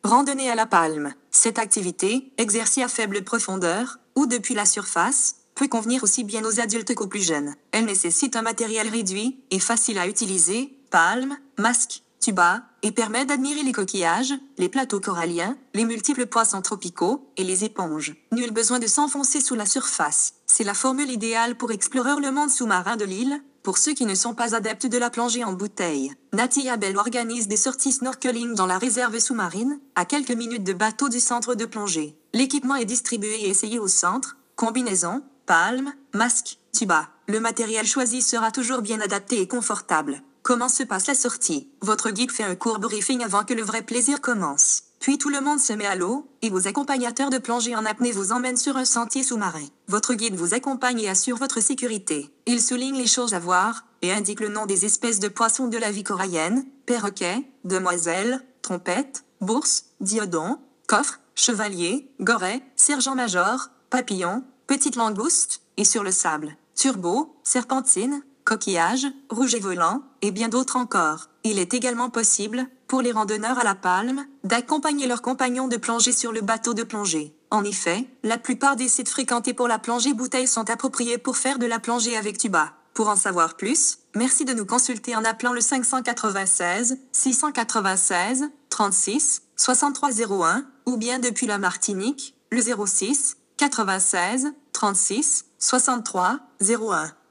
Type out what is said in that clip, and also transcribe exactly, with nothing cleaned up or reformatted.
Randonnée à la palme. Cette activité, exercée à faible profondeur, ou depuis la surface, peut convenir aussi bien aux adultes qu'aux plus jeunes. Elle nécessite un matériel réduit et facile à utiliser, palme, masque, tuba, et permet d'admirer les coquillages, les plateaux coralliens, les multiples poissons tropicaux, et les éponges. Nul besoin de s'enfoncer sous la surface. C'est la formule idéale pour explorer le monde sous-marin de l'île, pour ceux qui ne sont pas adeptes de la plongée en bouteille. Nati Abel organise des sorties snorkeling dans la réserve sous-marine, à quelques minutes de bateau du centre de plongée. L'équipement est distribué et essayé au centre, combinaison, palme, masque, tuba. Le matériel choisi sera toujours bien adapté et confortable. Comment se passe la sortie? Votre guide fait un court briefing avant que le vrai plaisir commence. Puis tout le monde se met à l'eau, et vos accompagnateurs de plongée en apnée vous emmènent sur un sentier sous-marin. Votre guide vous accompagne et assure votre sécurité. Il souligne les choses à voir, et indique le nom des espèces de poissons de la vie corallienne, perroquet, demoiselle, trompette, bourse, diodon, coffre, chevalier, goret, sergent-major, papillon, petite langouste, et sur le sable, turbo, serpentine, coquillage, rouge et volant, et bien d'autres encore. Il est également possible, pour les randonneurs à la palme, d'accompagner leurs compagnons de plongée sur le bateau de plongée. En effet, la plupart des sites fréquentés pour la plongée bouteille sont appropriés pour faire de la plongée avec tuba. Pour en savoir plus, merci de nous consulter en appelant le cinq cent quatre-vingt-seize, six cent quatre-vingt-seize, trente-six, soixante-trois zéro un, ou bien depuis la Martinique, le zéro six, quatre-vingt-seize, trente-six, soixante-trois, zéro un.